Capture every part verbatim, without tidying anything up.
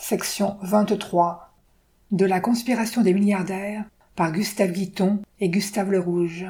Section vingt-trois de la conspiration des milliardaires par Gustave Guiton et Gustave Le Rouge.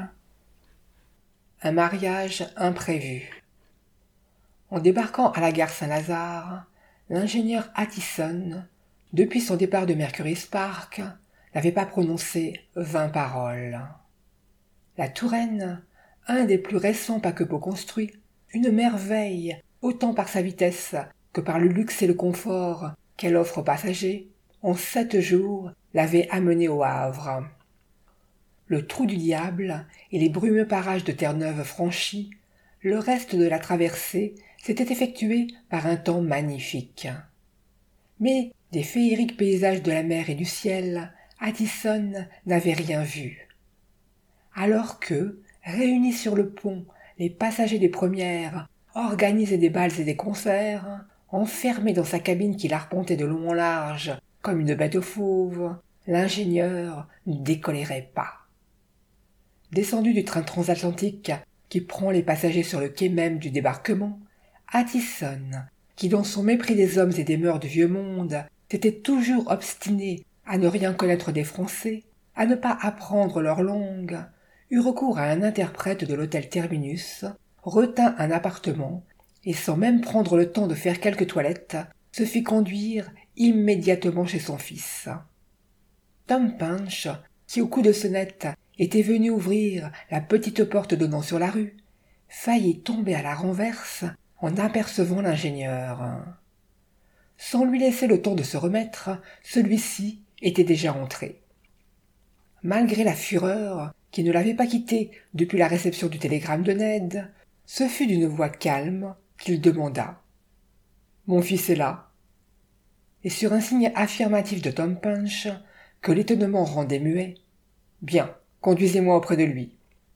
Un mariage imprévu. En débarquant à la gare Saint-Lazare, l'ingénieur Attison, depuis son départ de Mercury's Park, n'avait pas prononcé vingt paroles. La Touraine, un des plus récents paquebots construits, une merveille autant par sa vitesse que par le luxe et le confort qu'elle offre aux passagers, en sept jours l'avait amené au Havre. Le trou du diable et les brumeux parages de Terre-Neuve franchis, le reste de la traversée s'était effectué par un temps magnifique. Mais des féeriques paysages de la mer et du ciel, Attison n'avait rien vu. Alors que, réunis sur le pont, les passagers des premières organisaient des bals et des concerts, enfermé dans sa cabine qu'il arpentait de long en large comme une bête fauve, l'ingénieur ne décollérait pas. Descendu du train transatlantique qui prend les passagers sur le quai même du débarquement, Attison, qui dans son mépris des hommes et des mœurs du vieux monde s'était toujours obstiné à ne rien connaître des Français, à ne pas apprendre leur langue, eut recours à un interprète de l'hôtel Terminus, retint un appartement et sans même prendre le temps de faire quelques toilettes, se fit conduire immédiatement chez son fils. Tom Punch, qui au coup de sonnette était venu ouvrir la petite porte donnant sur la rue, faillit tomber à la renverse en apercevant l'ingénieur. Sans lui laisser le temps de se remettre, celui-ci était déjà entré. Malgré la fureur qui ne l'avait pas quitté depuis la réception du télégramme de Ned, ce fut d'une voix calme qu'il demanda « Mon fils est là ?» Et sur un signe affirmatif de Tom Punch, que l'étonnement rendait muet, « Bien, conduisez-moi auprès de lui. »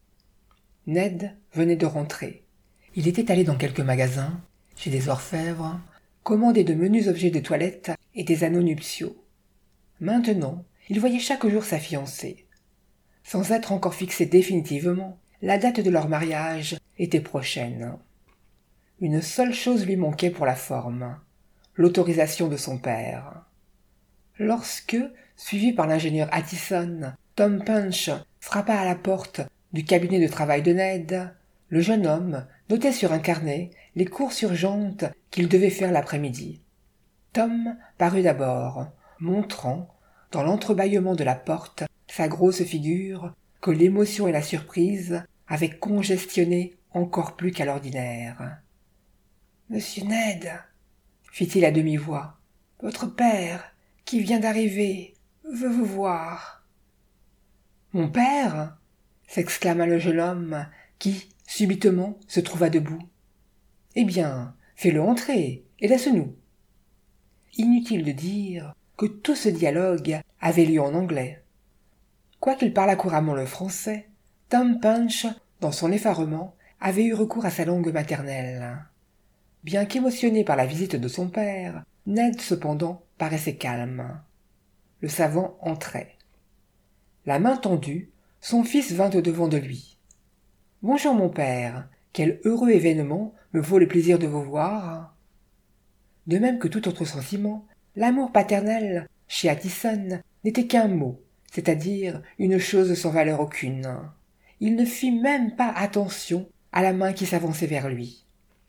Ned venait de rentrer. Il était allé dans quelques magasins, chez des orfèvres, commander de menus objets de toilette et des anneaux nuptiaux. Maintenant, il voyait chaque jour sa fiancée. Sans être encore fixé définitivement, la date de leur mariage était prochaine. Une seule chose lui manquait pour la forme, l'autorisation de son père. Lorsque, suivi par l'ingénieur Attison, Tom Punch frappa à la porte du cabinet de travail de Ned, le jeune homme notait sur un carnet les courses urgentes qu'il devait faire l'après-midi. Tom parut d'abord, montrant, dans l'entrebâillement de la porte, sa grosse figure que l'émotion et la surprise avaient congestionnée encore plus qu'à l'ordinaire. « Monsieur Ned, » fit-il à demi-voix, « votre père, qui vient d'arriver, veut vous voir. »« Mon père ?» s'exclama le jeune homme, qui, subitement, se trouva debout. « Eh bien, fais-le entrer, et laisse-nous. » Inutile de dire que tout ce dialogue avait lieu en anglais. Quoiqu'il parlât couramment le français, Tom Punch, dans son effarement, avait eu recours à sa langue maternelle. Bien qu'émotionné par la visite de son père, Ned, cependant, paraissait calme. Le savant entrait. La main tendue, son fils vint au-devant de lui. « Bonjour, mon père. Quel heureux événement me vaut le plaisir de vous voir. » De même que tout autre sentiment, l'amour paternel, chez Attison, n'était qu'un mot, c'est-à-dire une chose sans valeur aucune. Il ne fit même pas attention à la main qui s'avançait vers lui.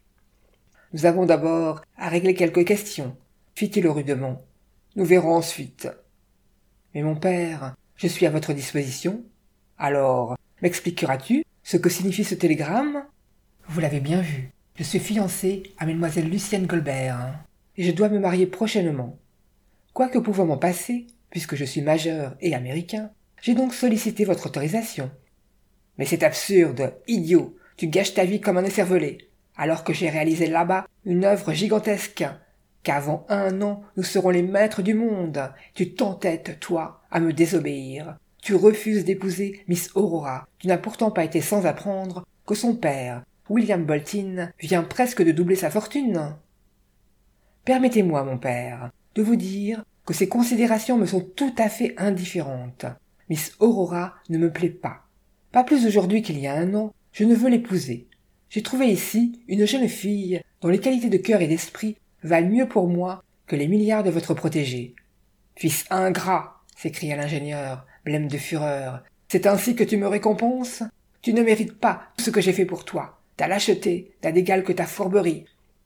« Nous avons d'abord à régler quelques questions, » fit-il rudement. « Nous verrons ensuite. »« Mais mon père, je suis à votre disposition. Alors, m'expliqueras-tu ce que signifie ce télégramme ? Vous l'avez bien vu, je suis fiancé à mademoiselle Lucienne Colbert, et je dois me marier prochainement. Quoique pouvant m'en passer, puisque je suis majeur et américain, j'ai donc sollicité votre autorisation. Mais c'est absurde, idiot, tu gâches ta vie comme un écervelé, alors que j'ai réalisé là-bas une œuvre gigantesque, qu'avant un an nous serons les maîtres du monde. Tu t'entêtes, toi, à me désobéir. Tu refuses d'épouser Miss Aurora. Tu n'as pourtant pas été sans apprendre que son père, William Bolton, vient presque de doubler sa fortune. Permettez-moi, mon père, de vous dire que ces considérations me sont tout à fait indifférentes. Miss Aurora ne me plaît pas. Pas plus aujourd'hui qu'il y a un an, je ne veux l'épouser. J'ai trouvé ici une jeune fille dont les qualités de cœur et d'esprit valent mieux pour moi que les milliards de votre protégé. Fils ingrat, s'écria l'ingénieur, blême de fureur. C'est ainsi que tu me récompenses? Tu ne mérites pas tout ce que j'ai fait pour toi. Ta lâcheté n'a d'égal que ta fourberie.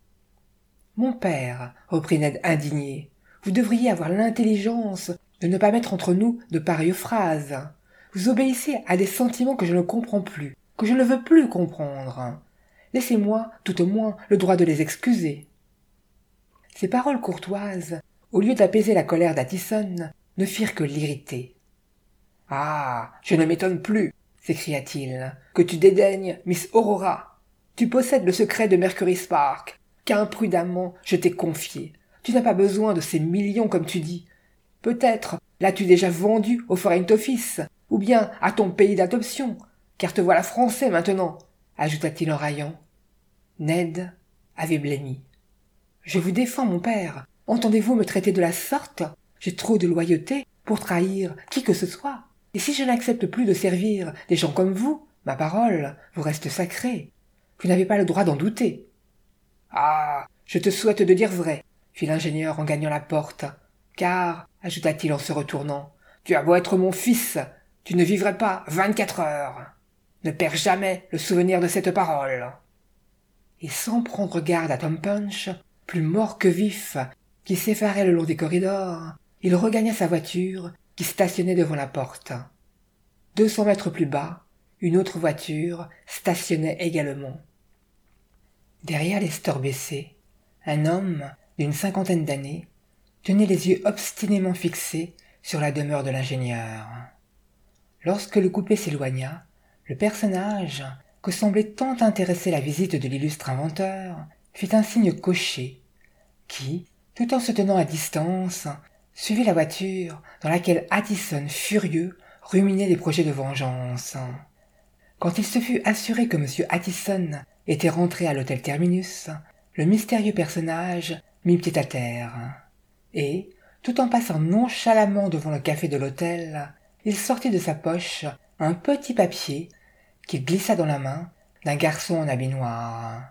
Mon père, reprit Ned indigné, vous devriez avoir l'intelligence de ne pas mettre entre nous de pareilles phrases. Vous obéissez à des sentiments que je ne comprends plus, que je ne veux plus comprendre. Laissez-moi, tout au moins, le droit de les excuser. Ces paroles courtoises, au lieu d'apaiser la colère d'Addison, ne firent que l'irriter. « Ah, je ne m'étonne plus, s'écria-t-il, que tu dédaignes Miss Aurora. Tu possèdes le secret de Mercury Spark, qu'imprudemment je t'ai confié. Tu n'as pas besoin de ces millions comme tu dis. Peut-être l'as-tu déjà vendu au Foreign Office, ou bien à ton pays d'adoption, car te voilà français maintenant, ajouta-t-il en raillant. Ned avait blêmi. « Je vous défends, mon père. Entendez-vous me traiter de la sorte? J'ai trop de loyauté pour trahir qui que ce soit. Et si je n'accepte plus de servir des gens comme vous, ma parole vous reste sacrée. Vous n'avez pas le droit d'en douter. »« Ah, je te souhaite de dire vrai, » fit l'ingénieur en gagnant la porte. « Car, ajouta-t-il en se retournant, tu as beau être mon fils, tu ne vivrais pas vingt-quatre heures. Ne perds jamais le souvenir de cette parole. » Et sans prendre garde à Tom Punch, plus mort que vif, qui s'effarait le long des corridors, il regagna sa voiture, qui stationnait devant la porte. Deux cents mètres plus bas, une autre voiture stationnait également. Derrière les stores baissés, un homme d'une cinquantaine d'années tenait les yeux obstinément fixés sur la demeure de l'ingénieur. Lorsque le coupé s'éloigna, le personnage, que semblait tant intéresser la visite de l'illustre inventeur, fit un signe coché, qui, tout en se tenant à distance, suivit la voiture dans laquelle Addison, furieux, ruminait des projets de vengeance. Quand il se fut assuré que M. Addison était rentré à l'hôtel Terminus, le mystérieux personnage mit pied à terre, et, tout en passant nonchalamment devant le café de l'hôtel, il sortit de sa poche un petit papier qu'il glissa dans la main d'un garçon en habit noir.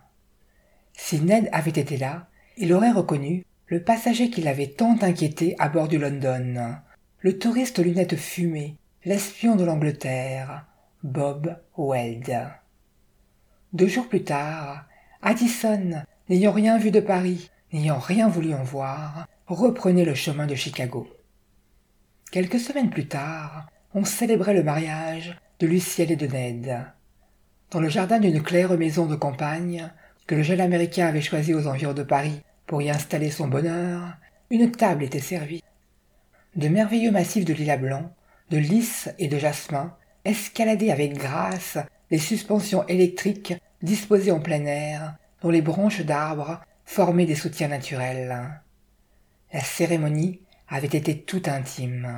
Si Ned avait été là, il aurait reconnu le passager qui l'avait tant inquiété à bord du London, le touriste aux lunettes fumées, l'espion de l'Angleterre, Bob Weld. Deux jours plus tard, Addison, n'ayant rien vu de Paris, n'ayant rien voulu en voir, reprenait le chemin de Chicago. Quelques semaines plus tard, on célébrait le mariage de Lucienne et de Ned. Dans le jardin d'une claire maison de campagne, que le jeune Américain avait choisie aux environs de Paris pour y installer son bonheur, une table était servie. De merveilleux massifs de lilas blancs, de lys et de jasmin, escaladaient avec grâce les suspensions électriques disposées en plein air, dont les branches d'arbres formaient des soutiens naturels. La cérémonie avait été tout intime.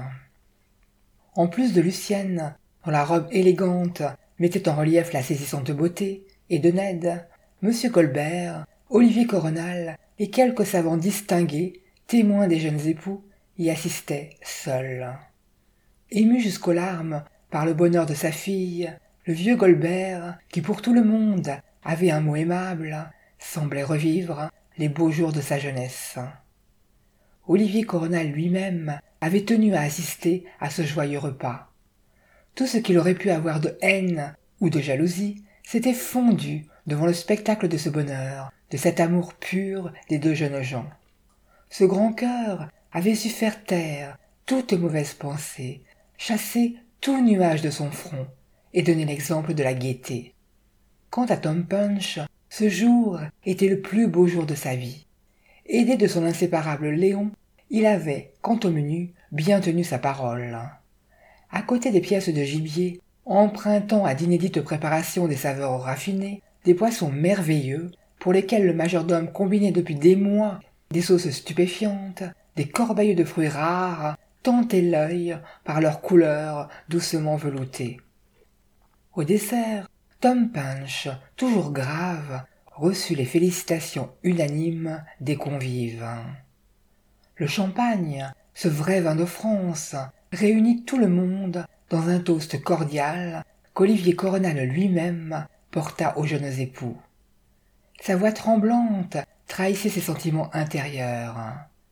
En plus de Lucienne, dont la robe élégante mettait en relief la saisissante beauté, et de Ned, M. Colbert, Olivier Coronal et quelques savants distingués, témoins des jeunes époux, y assistaient seuls. Ému jusqu'aux larmes par le bonheur de sa fille, le vieux Colbert, qui pour tout le monde avait un mot aimable, semblait revivre les beaux jours de sa jeunesse. Olivier Coronal lui-même avait tenu à assister à ce joyeux repas. Tout ce qu'il aurait pu avoir de haine ou de jalousie s'était fondu devant le spectacle de ce bonheur, de cet amour pur des deux jeunes gens. Ce grand cœur avait su faire taire toute mauvaise pensée, chasser tout nuage de son front, et donner l'exemple de la gaieté. Quant à Tom Punch, ce jour était le plus beau jour de sa vie. Aidé de son inséparable Léon, il avait, quant au menu, bien tenu sa parole. À côté des pièces de gibier, empruntant à d'inédites préparations des saveurs raffinées, des poissons merveilleux, pour lesquels le majordome combinait depuis des mois des sauces stupéfiantes, des corbeilles de fruits rares, tentaient l'œil par leur couleur doucement veloutée. Au dessert, Tom Punch, toujours grave, reçut les félicitations unanimes des convives. Le champagne, ce vrai vin de France, réunit tout le monde dans un toast cordial qu'Olivier Coronal lui-même porta aux jeunes époux. Sa voix tremblante trahissait ses sentiments intérieurs.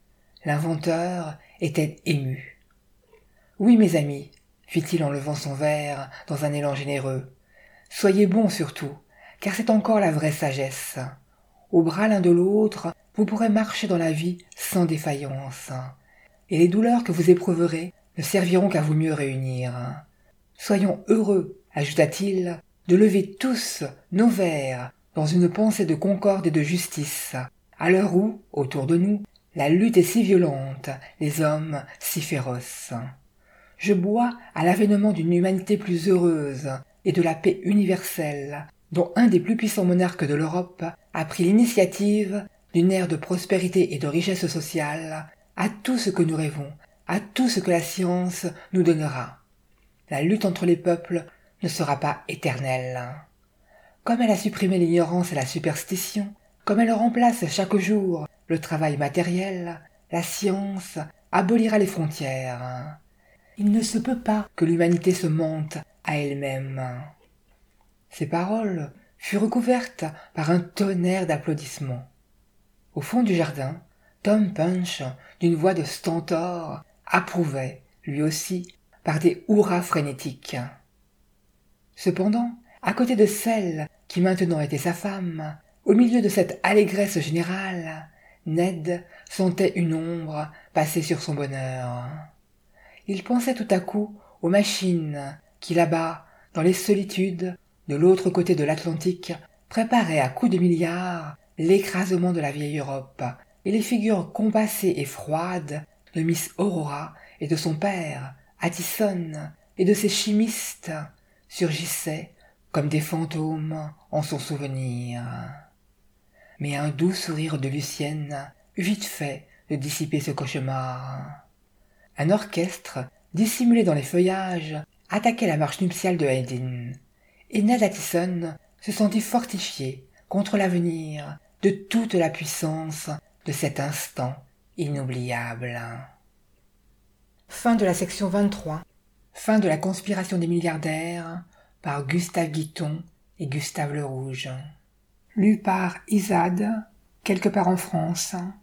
L'inventeur était ému. « Oui, mes amis, fit-il en levant son verre dans un élan généreux, soyez bons surtout, car c'est encore la vraie sagesse. Au bras l'un de l'autre, vous pourrez marcher dans la vie sans défaillance, et les douleurs que vous éprouverez ne serviront qu'à vous mieux réunir. Soyons heureux, ajouta-t-il, de lever tous nos verres dans une pensée de concorde et de justice, à l'heure où, autour de nous, la lutte est si violente, les hommes si féroces. Je bois à l'avènement d'une humanité plus heureuse et de la paix universelle, dont un des plus puissants monarques de l'Europe a pris l'initiative d'une ère de prospérité et de richesse sociale, à tout ce que nous rêvons, à tout ce que la science nous donnera. La lutte entre les peuples ne sera pas éternelle. Comme elle a supprimé l'ignorance et la superstition, comme elle remplace chaque jour le travail matériel, la science abolira les frontières. Il ne se peut pas que l'humanité se mente à elle-même. Ces paroles furent recouvertes par un tonnerre d'applaudissements. Au fond du jardin, Tom Punch, d'une voix de stentor, approuvait, lui aussi, par des hurrahs frénétiques. Cependant, à côté de celle qui maintenant était sa femme, au milieu de cette allégresse générale, Ned sentait une ombre passer sur son bonheur. Il pensait tout à coup aux machines qui, là-bas, dans les solitudes, de l'autre côté de l'Atlantique, préparaient à coups de milliards l'écrasement de la vieille Europe, et les figures compassées et froides de Miss Aurora et de son père, Addison, et de ses chimistes, surgissaient comme des fantômes en son souvenir. Mais un doux sourire de Lucienne eut vite fait de dissiper ce cauchemar. Un orchestre, dissimulé dans les feuillages, attaquait la marche nuptiale de Haydn, et Ned Addison se sentit fortifié contre l'avenir de toute la puissance de cet instant inoubliable. Fin de la section vingt-trois. Fin de la conspiration des milliardaires par Gustave Guitton et Gustave Le Rouge. Lu par Isade, quelque part en France.